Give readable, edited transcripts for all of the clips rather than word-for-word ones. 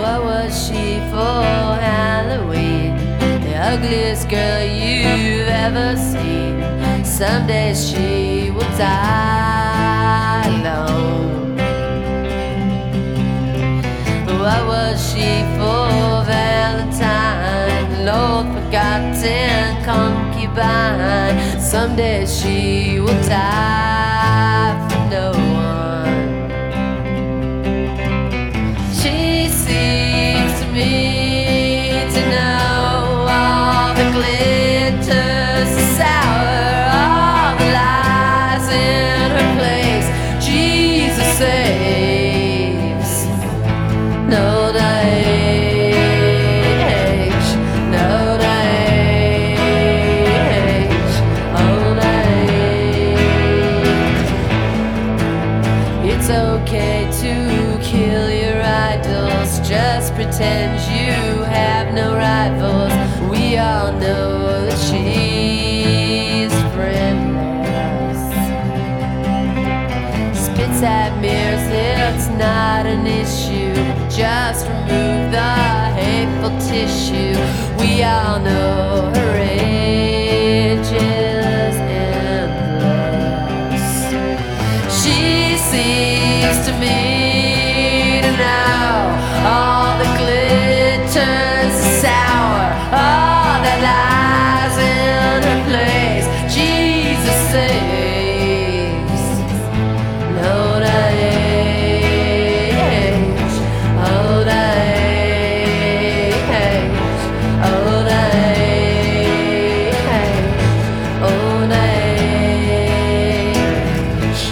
What was she for Halloween? The ugliest girl you've ever seen. Someday she will die alone. What was she for Valentine? Lord forgotten concubine. Someday she will die for no one. She seems to me to know all the glitters is sour, all the lies in her place. Jesus saves. No age, no age, old age. It's okay to kill your idols, just pretend you have no rivals. We all know that she's friendless. Spits at mirrors, it's not an issue. Just remove the hateful tissue. We all know her age is endless. She seems to me to know all the glitters is sour, all that lies in her place. Jesus saves. No age, old age, old age, old age.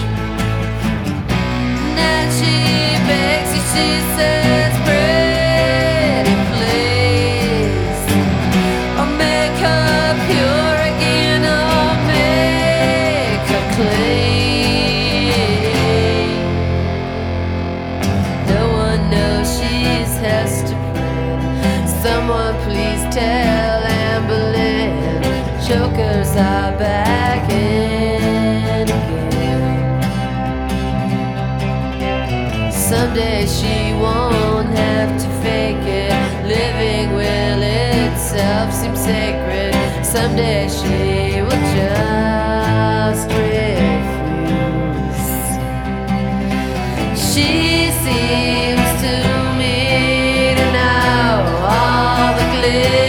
Now she begs you, she says, pretty please, or make her pure again, or make her clean. No one knows she's Hester Prynne. Someone please tell Anne Boleyn. Jokers are back in again. Someday she won't have to fake it. Living will itself seem sacred. Someday she will just refuse. She seems to me to know all the glitter